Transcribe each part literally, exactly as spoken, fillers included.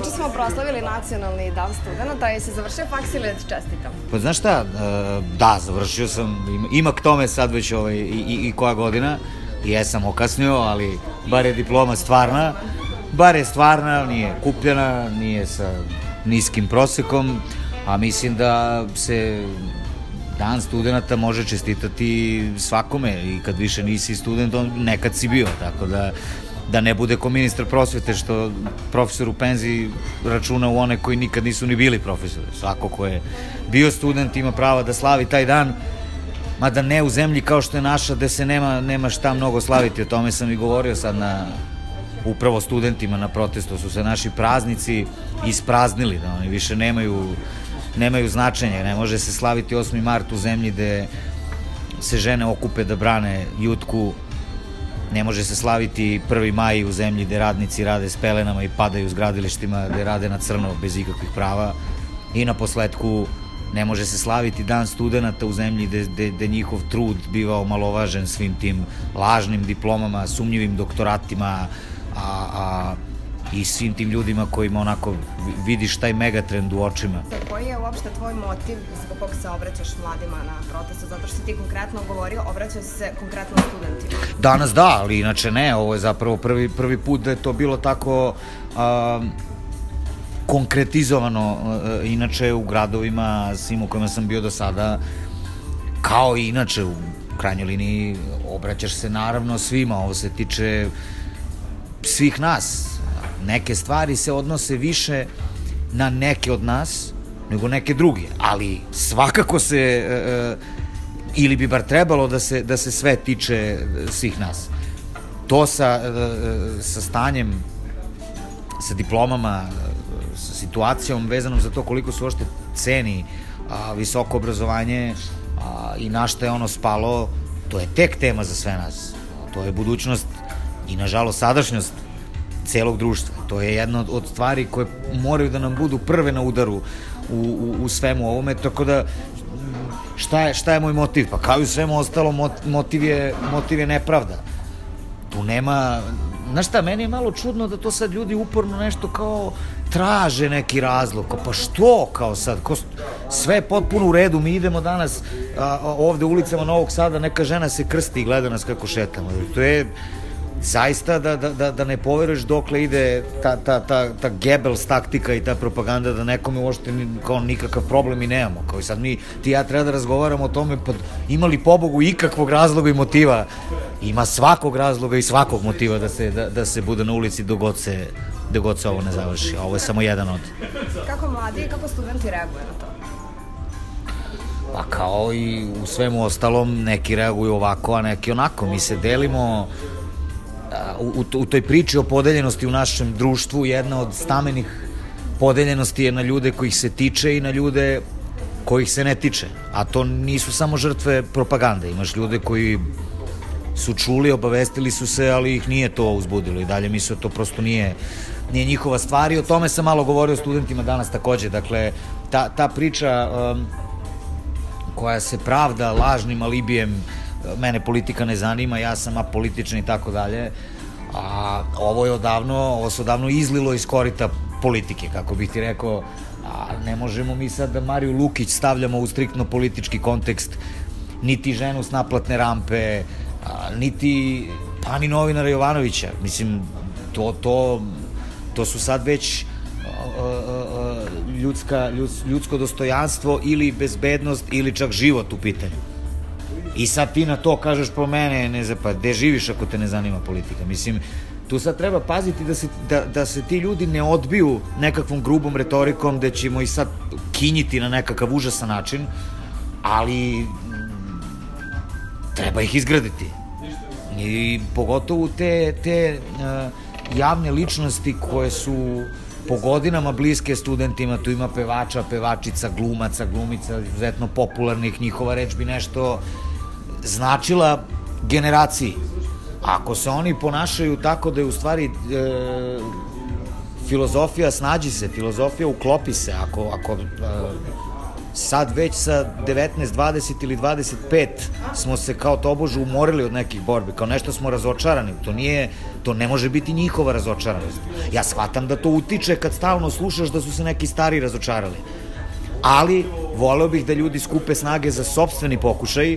juče smo proslavili nacionalni dan studenta, jesi završio faks ili ti čestitam? Pa znaš šta, da, završio sam, ima k tome sad već ovaj, i, i, i koja godina, jesam okasnio, ali bar je diploma stvarna, bar je stvarna, nije kupljena, nije sa niskim prosekom, a mislim da se dan studenta može čestitati svakome i kad više nisi student, on nekad si bio, tako da da ne bude ko ministar prosvete što profesor u penziji računa u one koji nikad nisu ni bili profesori. Svako ko je bio student ima prava da slavi taj dan, mada ne u zemlji kao što je naša gde se nema, nema šta mnogo slaviti. O tome sam i govorio sad na upravo studentima na protestu, su se naši praznici ispraznili, da oni više nemaju nemaju značenja, ne može se slaviti osmi mart u zemlji gde se žene okupe da brane Jutku, ne može se slaviti prvi maj u zemlji gde radnici rade s pelenama i padaju s gradilištima, gde rade na crno bez ikakvih prava, i na posledku ne može se slaviti dan studenta u zemlji gde, gde, gde njihov trud biva omalovažen svim tim lažnim diplomama, sumnjivim doktoratima, a, a i svim tim ljudima kojima onako vidiš taj megatrend u očima. Koji je uopšte tvoj motiv zbog kog se obraćaš mladima na protestu? Zato što ti konkretno govorio, obraćao se konkretno studentima. Danas da, ali inače ne, ovo je zapravo prvi, prvi put da je to bilo tako a, konkretizovano, a, inače u gradovima, svim u kojima sam bio do sada, kao i inače u krajnjoj liniji obraćaš se naravno svima, ovo se tiče svih nas. Neke stvari se odnose više na neke od nas nego neke druge, ali svakako se e, ili bi bar trebalo da se, da se sve tiče svih nas. To sa, e, sa stanjem, sa diplomama, sa situacijom vezanom za to koliko se uopšte ceni a, visoko obrazovanje a, i na šta je ono spalo, to je tek tema za sve nas. To je budućnost i nažalost sadašnjost celog društva. To je jedna od stvari koje moraju da nam budu prve na udaru u, u, u svemu ovome, tako da šta je, šta je moj motiv? Pa kao i u svemu ostalo, motiv je, motiv je nepravda. Tu nema, znaš šta, meni je malo čudno da to sad ljudi uporno nešto kao traže neki razlog, kao pa što kao sad, ko, sve je potpuno u redu, mi idemo danas a, a, ovde ulicama Novog Sada, neka žena se krsti i gleda nas kako šetamo. To je zaista da, da, da, da ne poveruješ dokle ide ta, ta, ta, ta Goebbels taktika i ta propaganda da nekome uopšte kao nikakav problem i nemamo. Kao i sad mi, ti ja treba da razgovaramo o tome, pa ima li pobogu ikakvog razloga i motiva? Ima svakog razloga i svakog motiva da se, da, da se bude na ulici dok god se, dok god se ovo ne završi. Ovo je samo jedan od. Kako mladi i kako studenti reaguju na to? Pa kao i u svemu ostalom, neki reaguju ovako, a neki onako. Mi se delimo U, u toj priči o podeljenosti u našem društvu. Jedna od stamenih podeljenosti je na ljude kojih se tiče i na ljude kojih se ne tiče, a to nisu samo žrtve propagande. Imaš ljude koji su čuli, obavestili su se, ali ih nije to uzbudilo i dalje misle to prosto nije, nije njihova stvar, i o tome sam malo govorio studentima danas takođe. Dakle, ta, ta priča um, koja se pravda lažnim alibijem, mene politika ne zanima, ja sam apolitičan i tako dalje, a ovo je odavno, ovo se odavno izlilo iz korita politike, kako bih ti rekao, a ne možemo mi sad da Mariju Lukić stavljamo u striktno politički kontekst, niti ženu s naplatne rampe, a, niti pa ni novinara Jovanovića. Mislim, to, to, to su sad već a, a, a, ljudska, ljudsko, ljudsko dostojanstvo ili bezbednost ili čak život u pitanju. I sad ti na to kažeš po mene, ne znam, pa gde živiš ako te ne zanima politika? Mislim, tu sad treba paziti da se, da, da se ti ljudi ne odbiju nekakvom grubom retorikom gde ćemo i sad kinjiti na nekakav užasan način, ali treba ih izgraditi. I pogotovo te, te uh, javne ličnosti koje su po godinama bliske studentima, tu ima pevača, pevačica, glumaca, glumica, izuzetno popularnih, njihova reč bi nešto značila generaciji. Ako se oni ponašaju tako da je u stvari e, filozofija snađi se, filozofija uklopi se, ako, ako e, sad već sa devetnaest, dvadeset ili dvadeset pet smo se kao tobože umorili od nekih borbi, kao nešto smo razočarani, to nije, to ne može biti njihova razočaranost. Ja shvatam da to utiče kad stalno slušaš da su se neki stari razočarali, ali voleo bih da ljudi skupe snage za sopstveni pokušaj,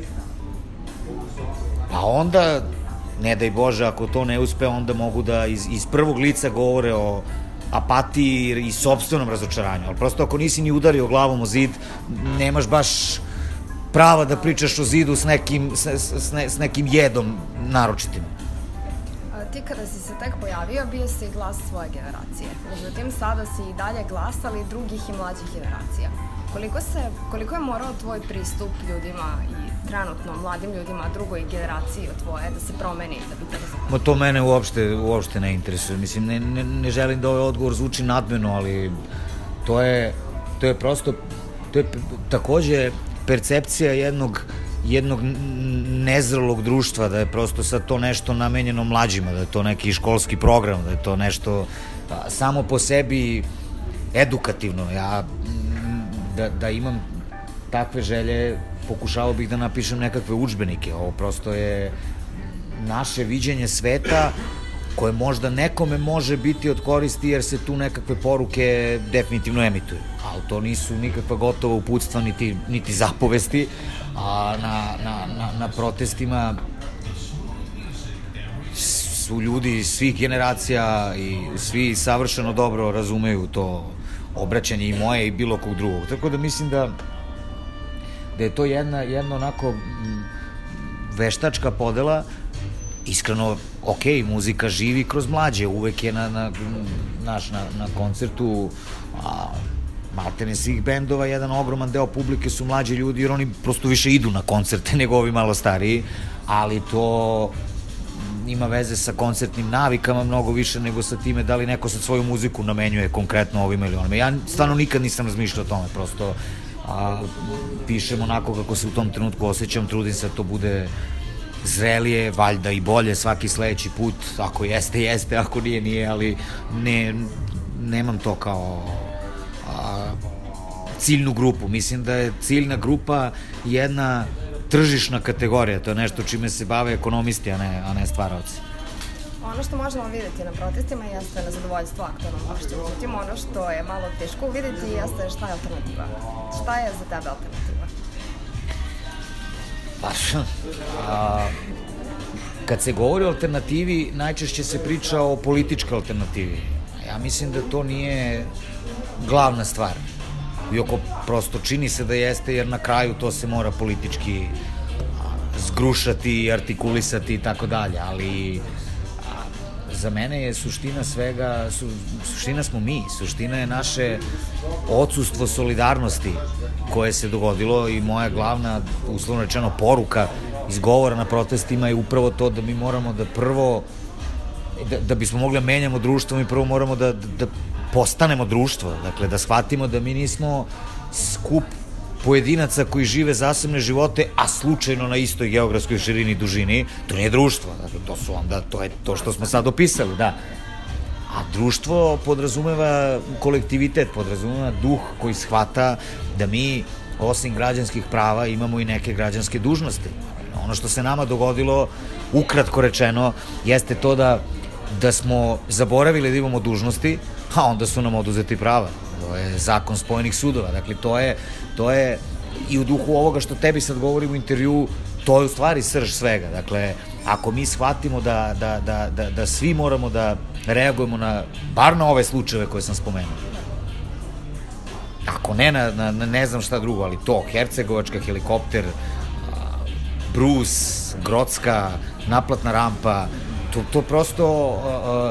pa onda, ne daj Bože, ako to ne uspe, onda mogu da iz, iz prvog lica govore o apatiji i sopstvenom razočaranju, ali prosto ako nisi ni udario glavom o zid, nemaš baš prava da pričaš o zidu s nekim, s, s, ne, s nekim jedom naročitim. Ti kada si se tek pojavio, bio si glas svoje generacije. Međutim, sada si i dalje glas, ali drugih i mlađih generacija. Koliko, se, koliko je morao tvoj pristup ljudima i trenutno mladim ljudima, drugoj generaciji od tvoje, da se promeni, da bi te razumeli? Ma to mene uopšte, uopšte ne interesuje. Mislim, ne, ne, ne želim da ovaj odgovor zvuči nadmeno, ali to je, to je prosto, to je takođe percepcija jednog jednog nezrelog društva, da je prosto sad to nešto namenjeno mlađima, da je to neki školski program, da je to nešto a, samo po sebi edukativno. Ja da, da imam takve želje, pokušao bih da napišem nekakve udžbenike. Ovo prosto je naše viđenje sveta koje možda nekome može biti od koristi jer se tu nekakve poruke definitivno emituju. Ali to nisu nikakva gotova uputstva niti, niti zapovesti, a na, na, na, na protestima su ljudi svih generacija i svi savršeno dobro razumeju to obraćanje i moje i bilo kog drugog. Tako da mislim da da je to jedna, jedna onako veštačka podela. Iskreno, ok, muzika živi kroz mlađe, uvek je na, na, naš, na, na koncertu a, maltene svih bendova, jedan ogroman deo publike su mlađi ljudi, jer oni prosto više idu na koncerte nego ovi malo stariji, ali to ima veze sa koncertnim navikama mnogo više nego sa time da li neko sad svoju muziku namenjuje konkretno ovima ili onima. Ja stvarno nikad nisam razmišljao o tome, prosto a, pišem onako kako se u tom trenutku osjećam, trudim se da to bude zrelije, valjda i bolje svaki sledeći put, ako jeste, jeste, ako nije, nije, ali ne, nemam to kao a, ciljnu grupu. Mislim da je ciljna grupa jedna tržišna kategorija, to je nešto čime se bave ekonomisti, a ne, a ne stvaraoci. Ono što možemo vidjeti na protestima jeste nezadovoljstvo aktualnom vlašću. Međutim, ono što je malo teško vidjeti jeste šta je alternativa. Šta je za tebe alternativa? Pa, a, kad se govori o alternativi, najčešće se priča o političkoj alternativi. Ja mislim da to nije glavna stvar. Iako prosto čini se da jeste, jer na kraju to se mora politički zgrušati, artikulisati i tako dalje, ali a, za mene je suština svega, su, suština smo mi, suština je naše odsustvo solidarnosti koje se dogodilo i moja glavna, uslovno rečeno, poruka iz govora na protestima je upravo to da mi moramo da prvo, da, da bismo mogli da menjamo društvo, mi prvo moramo da, da, da postanemo društvo, dakle da shvatimo da mi nismo skup pojedinaca koji žive zasebne živote, a slučajno na istoj geografskoj širini i dužini, to nije društvo, dakle to su onda, to je to što smo sad opisali, da. A društvo podrazumeva kolektivitet, podrazumeva duh koji shvata da mi, osim građanskih prava, imamo i neke građanske dužnosti. Ono što se nama dogodilo, ukratko rečeno, jeste to da da smo zaboravili da imamo dužnosti, a onda su nam oduzeti prava. To je zakon spojenih sudova. Dakle, to je, to je i u duhu ovoga što tebi sad govorim u intervju, to je u stvari srž svega. Dakle, ako mi shvatimo da, da, da, da, da svi moramo da reagujemo na, bar na ove slučajeve koje sam spomenuo. Ako ne na, na, na ne znam šta drugo, ali to, Hercegovačka, helikopter, Brus, Grocka, naplatna rampa, to, to prosto... Uh, uh,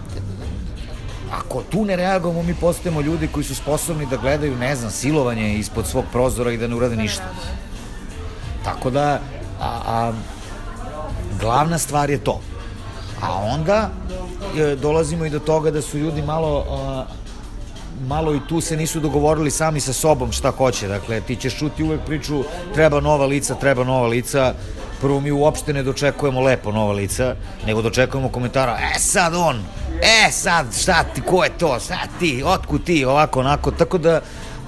ako tu ne reagujemo, mi postajemo ljudi koji su sposobni da gledaju, ne znam, silovanje ispod svog prozora i da ne urade ništa. Tako da, a, a, glavna stvar je to. A onda e, dolazimo i do toga da su ljudi malo, a, malo i tu se nisu dogovorili sami sa sobom šta hoće. Dakle, ti ćeš čuti uvek priču treba nova lica, treba nova lica. Prvo, mi uopšte ne dočekujemo lepo nova lica, nego dočekujemo komentara, e sad on, e sad, šta ti, ko je to, šta ti, otkud ti, ovako, onako, tako da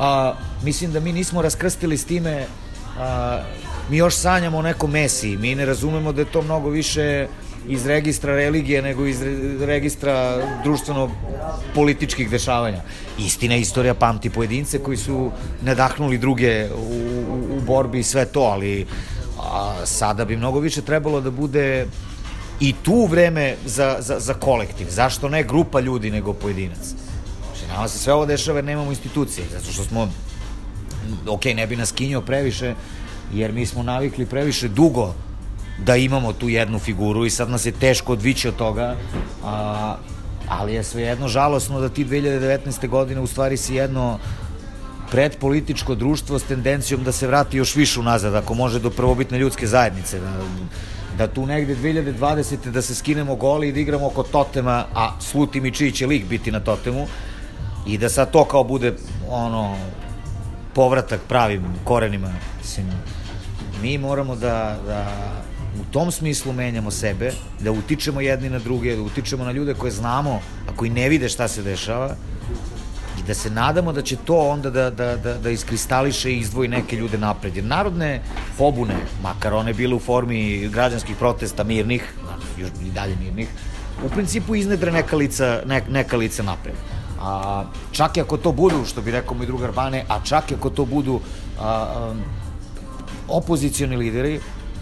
a, mislim da mi nismo raskrstili s time, a, mi još sanjamo o nekom Mesiji, mi ne razumemo da je to mnogo više iz registra religije nego iz registra društveno-političkih dešavanja. Istina, istorija pamti pojedince koji su nadahnuli druge u, u, u borbi i sve to, ali a, sada bi mnogo više trebalo da bude i tu vreme za, za, za kolektiv. Zašto ne grupa ljudi nego pojedinac? Znači, nama se sve ovo dešava jer nemamo institucije, zato što smo, ok, ne bi nas kinjao previše, jer mi smo navikli previše dugo da imamo tu jednu figuru i sad nas je teško odvići od toga, a, ali je svejedno žalosno da ti dve hiljade devetnaeste. godine u stvari si jedno predpolitičko društvo s tendencijom da se vrati još više unazad, ako može do prvobitne ljudske zajednice, da, da tu negde dve hiljade dvadesete. da se skinemo goli i da igramo oko totema, a sluti mi čiji će lik biti na totemu, i da sad to kao bude ono povratak pravim korenima. Mislim, mi moramo da, da u tom smislu menjamo sebe, da utičemo jedni na druge, da utičemo na ljude koje znamo, a koji ne vide šta se dešava, i da se nadamo da će to onda da, da, da, da iskristališe i izdvoji neke ljude napred. Jer narodne pobune, makar one bile u formi građanskih protesta mirnih, još i dalje mirnih, u principu iznedre neka lica, ne, neka lica napred. A čak i ako to budu, što bi rekao moj drugar Bane, a čak i ako to budu a, a, opozicioni lideri,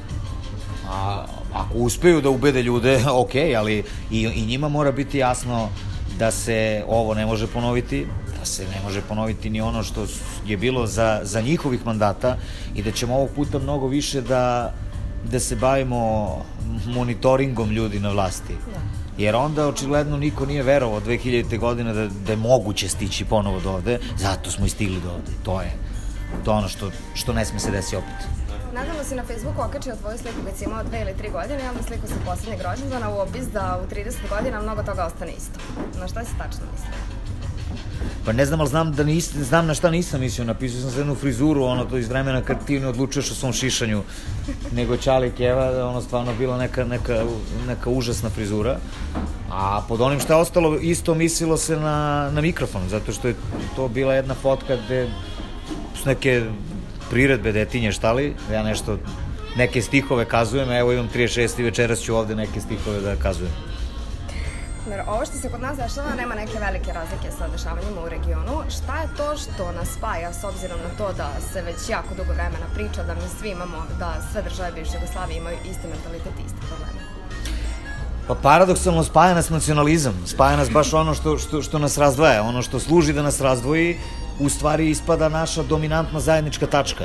a ako uspeju da ubede ljude, ok, ali i, i njima mora biti jasno da se ovo ne može ponoviti, da se ne može ponoviti ni ono što je bilo za, za njihovih mandata, i da ćemo ovog puta mnogo više da, da se bavimo monitoringom ljudi na vlasti. Jer onda očigledno niko nije verovao dve hiljadite. godine da, da je moguće stići ponovo do ovde, zato smo i stigli do ovde. To je, to je ono što, što ne sme se desi opet. Nedavno si na Facebooku okačio tvoju sliku kad si imao dve ili tri godine i onda sliku sa poslednjeg rođendana u opis da u trideset godina mnogo toga ostane isto. Na šta si tačno mislio? Pa ne znam, ali znam, da nis, znam na šta nisam mislio. Napisao sam se jednu frizuru, ono to iz vremena kad ti ne odlučuješ o svom šišanju, nego Ćale Keva, ono stvarno bila neka, neka, neka užasna frizura. A pod onim šta je ostalo, isto mislilo se na, na mikrofon, zato što je to bila jedna fotka gde su neke priredbe detinje štali, ja nešto, neke stihove kazujem, evo imam trideset šest i večeras ću ovde neke stihove da kazujem. Ovo što se kod nas dešava nema neke velike razlike sa dešavanjima u regionu. Šta je to što nas spaja, s obzirom na to da se već jako dugo vremena priča da mi svi imamo, da sve države bivše Jugoslavije imaju isti mentalitet i iste probleme? Pa paradoksalno spaja nas nacionalizam, spaja nas baš ono što, što, što nas razdvaja, ono što služi da nas razdvoji, u stvari ispada naša dominantna zajednička tačka.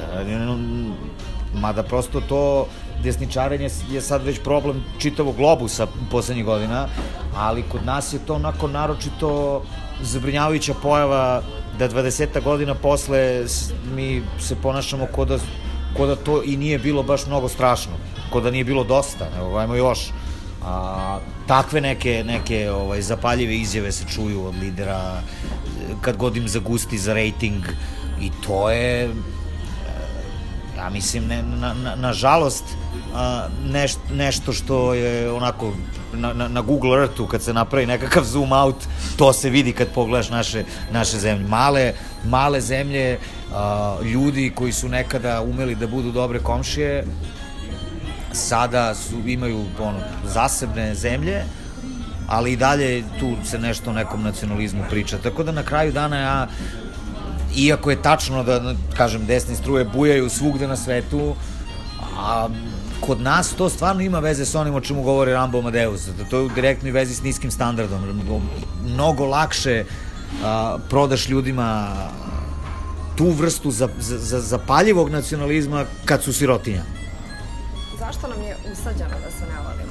Mada prosto to desničarenje je sad već problem čitavog globusa poslednjih godina, ali kod nas je to onako naročito zabrinjavajuća pojava da dvadeseta godina posle mi se ponašamo ko da, ko da to i nije bilo baš mnogo strašno, ko da nije bilo dosta, evo, ajmo još. A, takve neke, neke ovaj, zapaljive izjave se čuju od lidera kad god im zagusti za rejting, i to je, ja mislim, ne, na, na, nažalost, neš, nešto što je onako na, na, na Google Earthu kad se napravi nekakav zoom out, to se vidi kad pogledaš naše, naše zemlje. Male, male zemlje, a, ljudi koji su nekada umeli da budu dobre komšije, sada su, imaju ono, zasebne zemlje, ali i dalje tu se nešto o nekom nacionalizmu priča. Tako da na kraju dana ja, iako je tačno da, kažem, desne struje bujaju svugde na svetu, a kod nas to stvarno ima veze s onim o čemu govori Rambo Amadeus. To je u direktnoj vezi s niskim standardom. Mnogo lakše a, prodaš ljudima tu vrstu za, za, zapaljivog nacionalizma kad su sirotinja. Zašto nam je usađeno da se ne volimo?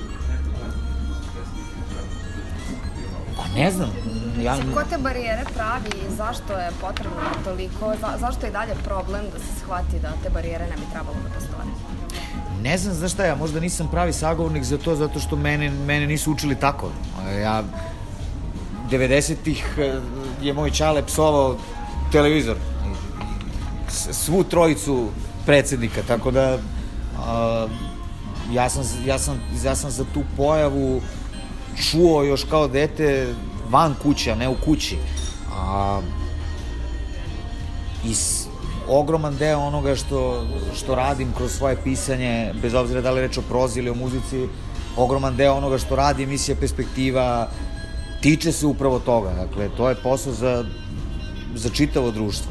Pa ne znam. Ja... Ko te barijere pravi i zašto je potrebno toliko, za, zašto je dalje problem da se shvati da te barijere ne bi trebalo da postoje? Ne znam, znaš šta, ja možda nisam pravi sagovornik za to, zato što mene, mene nisu učili tako. Ja, devedesetih je moj Ćale psovao televizor, svu trojicu predsednika, tako da a, ja, sam, ja, sam, ja sam za tu pojavu čuo još kao dete van kuće, a ne u kući. A, i s, ogroman deo onoga što, što radim kroz svoje pisanje, bez obzira da li reč o prozi ili o muzici, ogroman deo onoga što radi emisija Perspektiva tiče se upravo toga. Dakle, to je posao za, za čitavo društvo.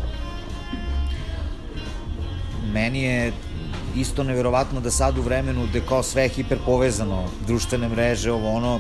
Meni je isto neverovatno da sad u vremenu gde kao sve je hiperpovezano, društvene mreže, ovo ono,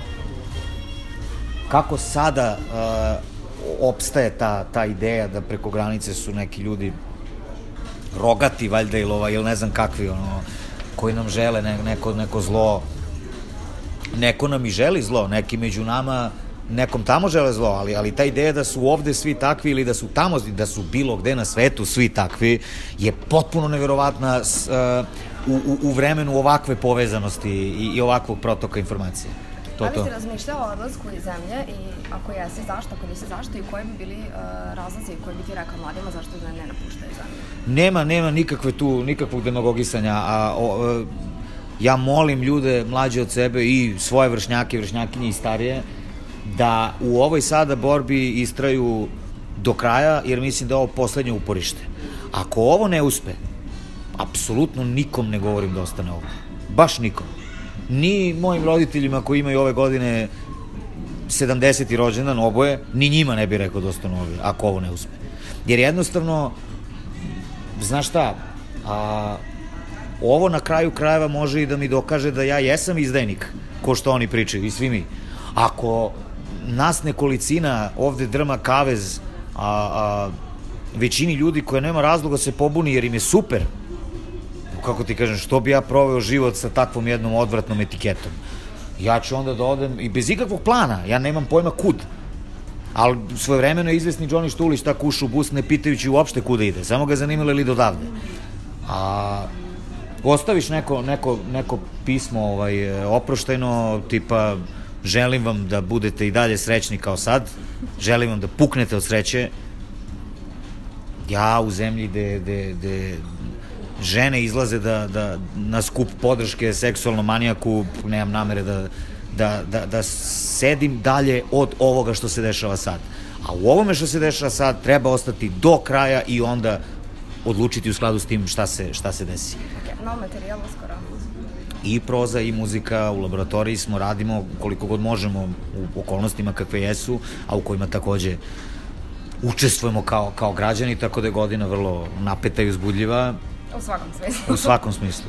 kako sada uh, opstaje ta, ta ideja da preko granice su neki ljudi rogati, valjda, ili, ova, ili ne znam kakvi, ono, koji nam žele ne, neko, neko zlo. Neko nam i želi zlo, neki među nama nekom tamo žele zlo, ali, ali ta ideja da su ovde svi takvi ili da su tamo, da su bilo gde na svetu svi takvi, je potpuno neverovatna s, uh, u, u vremenu ovakve povezanosti i, i ovakvog protoka informacije. To, da li to. si razmišljao o odlasku iz zemlje i ako jesi, zašto, ako nisi, zašto i koji bi bili uh, razlozi koji bi ti rekao mladima zašto da ne napuštaju zemlju? Nema, nema nikakve tu, nikakvog demagogisanja, a o, o, ja molim ljude mlađe od sebe i svoje vršnjake, vršnjakinje i starije, da u ovoj sada borbi istraju do kraja, jer mislim da je ovo poslednje uporište. Ako ovo ne uspe, apsolutno nikom ne govorim da ostane ovde. Baš nikom. Ni mojim roditeljima koji imaju ove godine sedamdeseti rođendan, oboje, ni njima ne bi rekao da ostane ovde, ako ovo ne uspe. Jer jednostavno, znaš šta, a, ovo na kraju krajeva može i da mi dokaže da ja jesam izdajnik, ko što oni pričaju, i svi mi. Ako nas nekolicina ovde drma kavez, a, a većini ljudi koja nema razloga se pobuni jer im je super, kako ti kažem, što bi ja proveo život sa takvom jednom odvratnom etiketom? Ja ću onda da odem i bez ikakvog plana, ja nemam pojma kud, ali svojevremeno je izvesni Johnny Štulić tako ušao u bus ne pitajući uopšte kuda ide, samo ga zanimalo ili do odavde. A ostaviš neko, neko, neko pismo ovaj, oproštajno, tipa želim vam da budete i dalje srećni kao sad, želim vam da puknete od sreće. Ja u zemlji gde, gde, gde žene izlaze da, da na skup podrške seksualnom manijaku, nemam namere da, da, da, da sedim dalje od ovoga što se dešava sad. A u ovome što se dešava sad treba ostati do kraja i onda odlučiti u skladu s tim šta se, šta se desi. Ok, novo materijal uskoro. I proza i muzika, u laboratoriji smo, radimo koliko god možemo u okolnostima kakve jesu, a u kojima takođe učestvujemo kao, kao građani, tako da je godina vrlo napeta i uzbudljiva. U svakom smislu. U svakom smislu.